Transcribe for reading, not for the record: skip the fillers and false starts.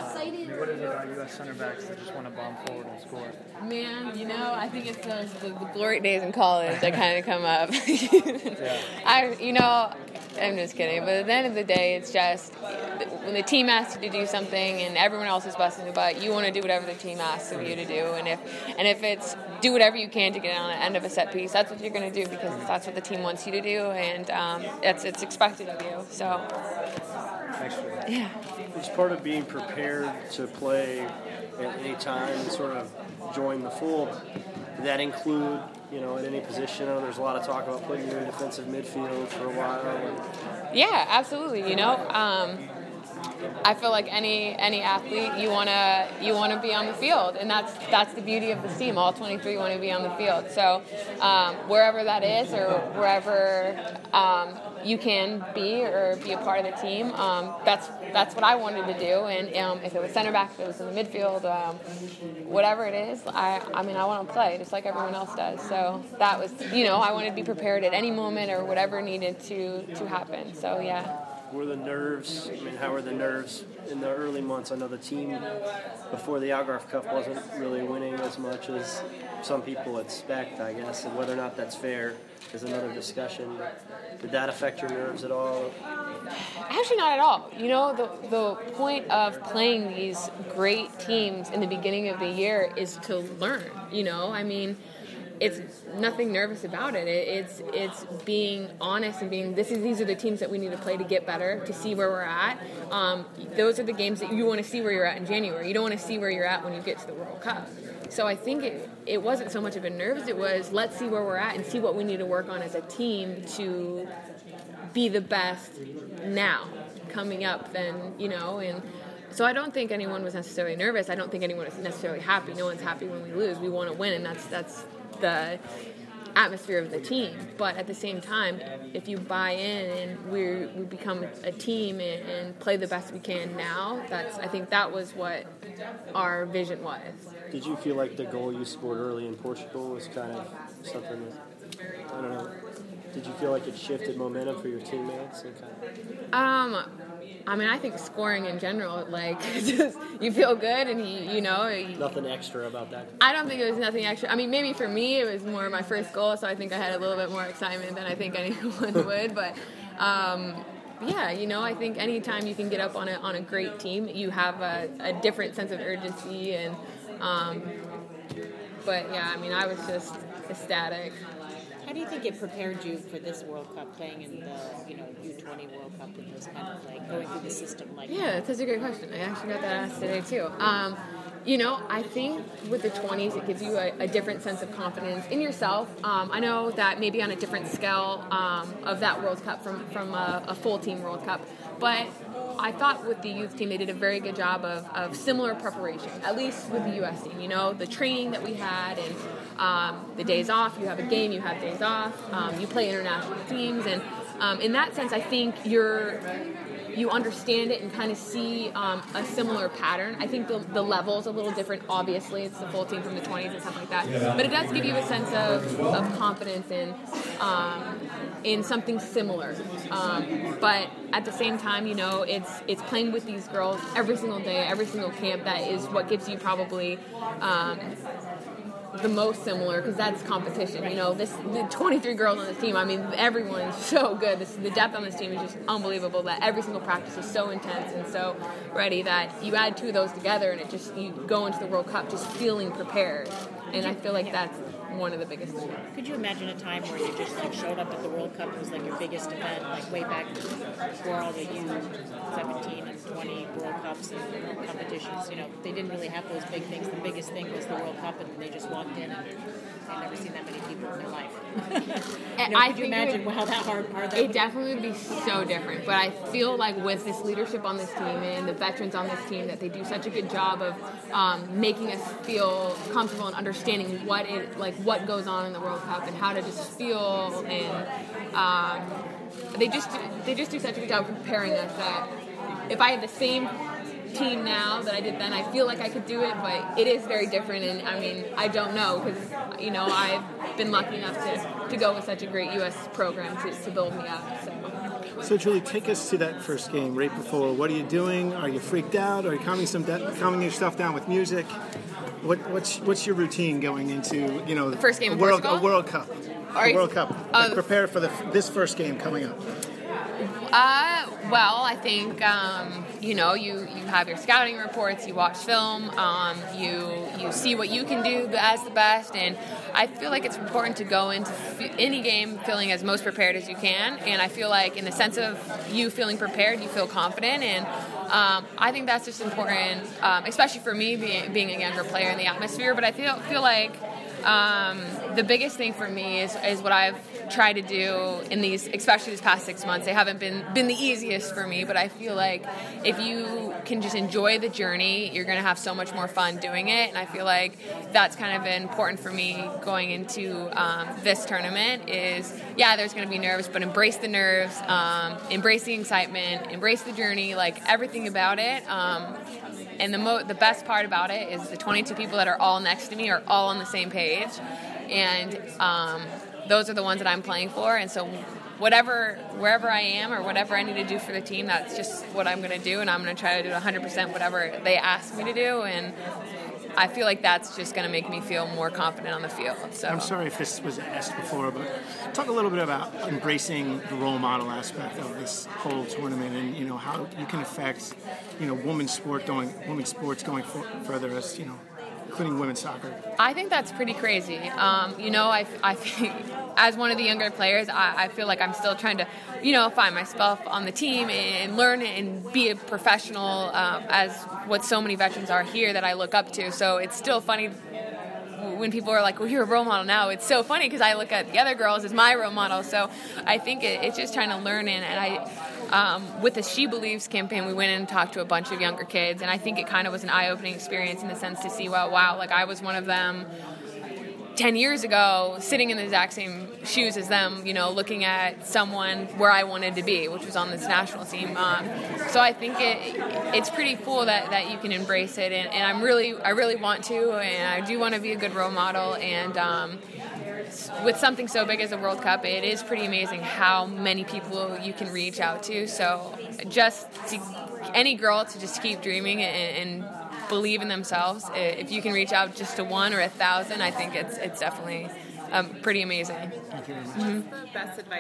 What is it about U.S. center backs that just want to bomb forward and score? Man, I think it's the glory days in college that kind of come up. I'm just kidding. But at the end of the day, it's just when the team asks you to do something and everyone else is busting the butt, you want to do whatever the team asks of you to do. And if it's do whatever you can to get on the end of a set piece, that's what you're going to do because that's what the team wants you to do, and it's expected of you. So. Thanks for that. Yeah. It's part of being prepared to play at any time and sort of join the fold. Did that include, at any position? I know there's a lot of talk about putting you in defensive midfield for a while. Yeah, absolutely. I feel like any athlete, you wanna be on the field, and that's the beauty of this team. All 23 want to be on the field. So wherever that is, or wherever you can be or be a part of the team, that's what I wanted to do. And if it was center back, if it was in the midfield, whatever it is, I want to play just like everyone else does. So that was, I wanted to be prepared at any moment or whatever needed to happen. So yeah. Were the nerves, how were the nerves in the early months? I know the team before the Algarve Cup wasn't really winning as much as some people expect, I guess, and whether or not that's fair is another discussion. Did that affect your nerves at all? Actually, not at all. The point of playing these great teams in the beginning of the year is to learn, It's nothing nervous about it. It's being honest and being these are the teams that we need to play to get better, to see where we're at. Those are the games that you want to see where you're at in January. You don't want to see where you're at when you get to the World Cup. So I think it wasn't so much of a nerves. It was let's see where we're at and see what we need to work on as a team to be the best now coming up. And so I don't think anyone was necessarily nervous. I don't think anyone was necessarily happy. No one's happy when we lose. We want to win, and that's the atmosphere of the team. But at the same time, if you buy in and we become a team and play the best we can now, I think that was what our vision was. Did you feel like the goal you scored early in Portugal was kind of something that, I don't know, did you feel like it shifted momentum for your teammates? I think scoring in general, just you feel good and nothing extra about that. I don't think it was nothing extra. Maybe for me it was more my first goal, so I think I had a little bit more excitement than I think anyone would. But I think anytime you can get up on a great team, you have a different sense of urgency and. I was just ecstatic. How do you think it prepared you for this World Cup, playing in the U20 World Cup and just kind of going through the system Yeah, that's a great question. I actually got that asked today too. I think with the 20s it gives you a different sense of confidence in yourself. I know that maybe on a different scale of that World Cup from a full team World Cup, but I thought with the youth team they did a very good job of similar preparation, at least with the U.S. team. The training that we had and the days off. You have a game, you have days off. You play international teams, and in that sense, I think you understand it and kind of see a similar pattern. I think the level's a little different. Obviously, it's the full team from the 20s and stuff like that. But it does give you a sense of confidence in something similar. But at the same time, it's playing with these girls every single day, every single camp. That is what gives you probably the most similar, because that's competition. The 23 girls on this team, everyone's so good. The depth on this team is just unbelievable, that every single practice is so intense and so ready that you add two of those together and you go into the World Cup just feeling prepared. And I feel like that's one of the biggest things. Could you imagine a time where you just showed up at the World Cup, it was your biggest event, way back before all the U17 and 20 World Cups and competitions? They didn't really have those big things. The biggest thing was the World Cup, and they just walked in and they've never seen that many people in their life. Could you imagine how hard that would be? It definitely would be so different. But I feel like with this leadership on this team and the veterans on this team, that they do such a good job of making us feel comfortable and understanding what goes on in the World Cup and how to just feel, and they just do such a good job of preparing us that if I had the same team now that I did then, I feel like I could do it, but it is very different. And I don't know, because I've been lucky enough to go with such a great U.S. program to build me up. So So, Julie, take us to that first game right before. What are you doing? Are you freaked out? Are you calming yourself down with music? What's your routine going into the first game a in World Portugal? A World Cup. A World Cup. Prepare for this first game coming up. Well, I think you have your scouting reports, you watch film, you see what you can do as the best, and I feel like it's important to go into any game feeling as most prepared as you can. And I feel like in the sense of you feeling prepared, you feel confident, and I think that's just important, especially for me being a younger player in the atmosphere. But I feel like the biggest thing for me is what I've tried to do in especially these past 6 months. They haven't been the easiest for me, but I feel like if you can just enjoy the journey, you're going to have so much more fun doing it. And I feel like that's kind of important for me going into this tournament is, there's going to be nerves, but embrace the nerves, embrace the excitement, embrace the journey, like everything about it. And the best part about it is the 22 people that are all next to me are all on the same page. And those are the ones that I'm playing for. And so wherever I am or whatever I need to do for the team, that's just what I'm going to do. And I'm going to try to do 100% whatever they ask me to do. And I feel like that's just going to make me feel more confident on the field. So I'm sorry if this was asked before, but talk a little bit about embracing the role model aspect of this whole tournament, and how you can affect women's sports going further, as including women's soccer. I think that's pretty crazy. I think as one of the younger players, I feel like I'm still trying to find myself on the team and learn and be a professional, as what so many veterans are here that I look up to. So it's still funny when people are like, well, you're a role model now. It's so funny because I look at the other girls as my role model. So I think it's just trying to learn. And I, with the She Believes campaign, we went in and talked to a bunch of younger kids. And I think it kind of was an eye-opening experience in the sense to see, wow, like I was one of them 10 years ago, sitting in the exact same shoes as them, looking at someone where I wanted to be, which was on this national team. So I think it's pretty cool that you can embrace it, and I really want to, and I do want to be a good role model. And with something so big as a World Cup, it is pretty amazing how many people you can reach out to. So just any girl to just keep dreaming and believe in themselves. If you can reach out just to 1 or 1,000, I think it's definitely pretty amazing. Thank you very much. Mm-hmm. What's the best advice